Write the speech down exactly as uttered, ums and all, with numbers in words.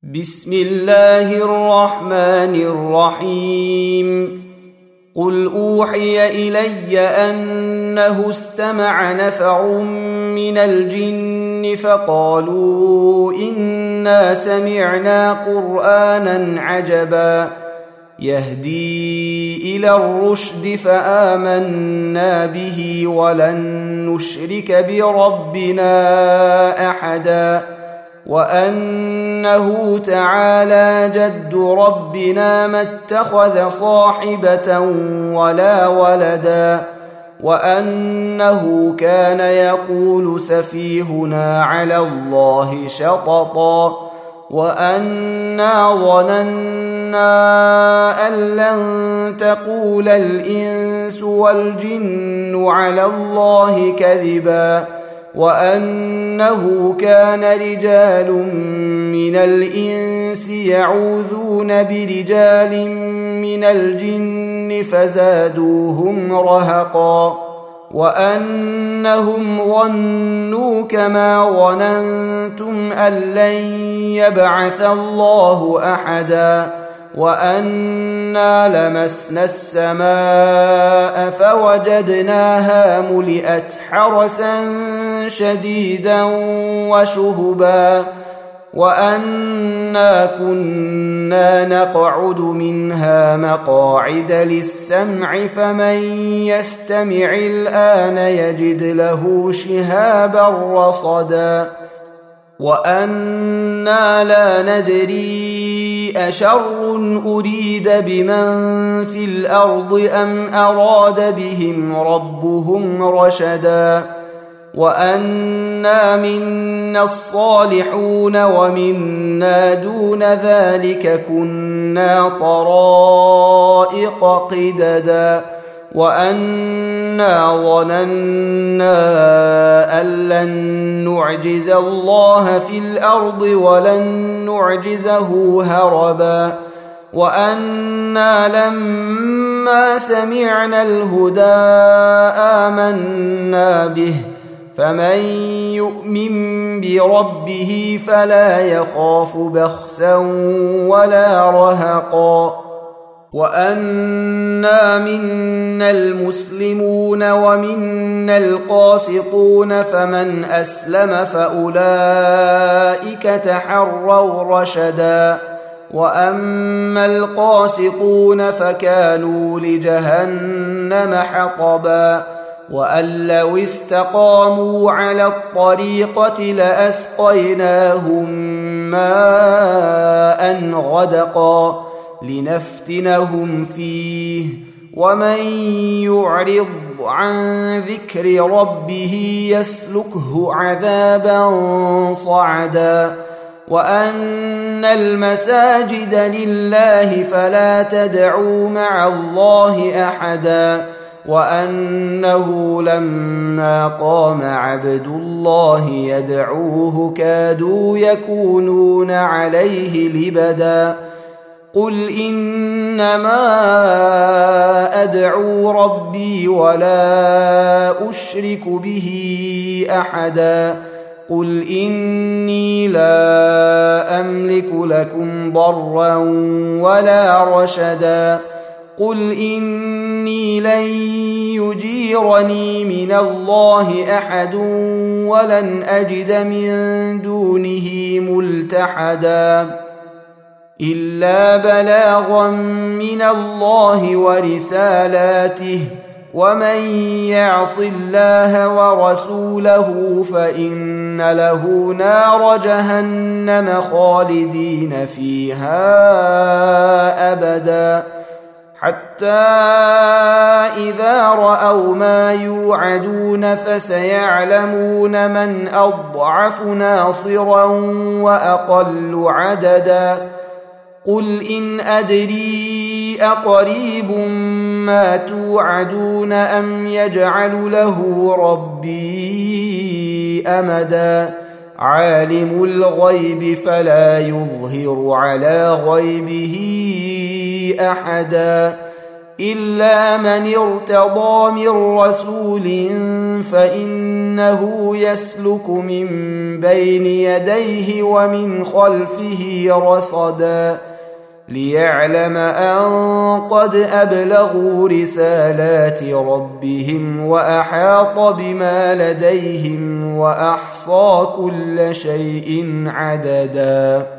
بسم الله الرحمن الرحيم قل أوحي إلي أنه استمع نفر من الجن فقالوا إنا سمعنا قرآنا عجبا يهدي إلى الرشد فآمنا به ولن نشرك بربنا أحدا وأنه تعالى جد ربنا ما اتخذ صاحبة ولا ولدا وأنه كان يقول سفيهنا على الله شططا وأنا ظننا أن لن تقول الإنس والجن على الله كذبا وأنه كان رجال من الإنس يعوذون برجال من الجن فزادوهم رهقا وأنهم ظنوا كما ظننتم أن لن يبعث الله أحدا وأنا لمسنا السماء فوجدناها ملئت حرسا شديدا وشهبا وأنا كنا نقعد منها مقاعد للسمع فمن يستمع الآن يجد له شهابا رصدا وأنا لا ندري أشر أريد بمن في الأرض أم أراد بهم ربهم رشدا وأنا منا الصالحون ومنا دون ذلك كنا طرائق قددا وأنا ظننا أن لن نعجز الله في الأرض ولن نعجزه هربا وأنا لما سمعنا الهدى آمنا به فمن يؤمن بربه فلا يخاف بخسا ولا رهقا وأنا منا المسلمون ومنا القاسطون فمن أسلم فأولئك تحروا رشدا وأما القاسطون فكانوا لجهنم حطبا وأن لو استقاموا على الطريقة لأسقيناهم ماء غدقا لنفتنهم فيه ومن يعرض عن ذكر ربه يسلكه عذابا صعدا وأن المساجد لله فلا تدعوا مع الله أحدا وأنه لما قام عبد الله يدعوه كادوا يكونون عليه لبدا قل إنما أدعو ربي ولا أشرك به أحدا قل إني لا أملك لكم ضرا ولا رشدا قل إني لن يجيرني من الله أحد ولن أجد من دونه ملتحدا إلا بلاغا من الله ورسالاته ومن يعص الله ورسوله فإن له نار جهنم خالدين فيها أبدا حتى إذا رأوا ما يوعدون فسيعلمون من أضعف ناصرا وأقل عددا قل إن أدري أقريب ما توعدون أم يجعل له ربي أمدا عالم الغيب فلا يظهر على غيبه أحدا إلا من ارتضى من رسول فإنه يسلك من بين يديه ومن خلفه رصدا ليعلم أن قد أبلغوا رسالات ربهم وأحاط بما لديهم وأحصى كل شيء عددا.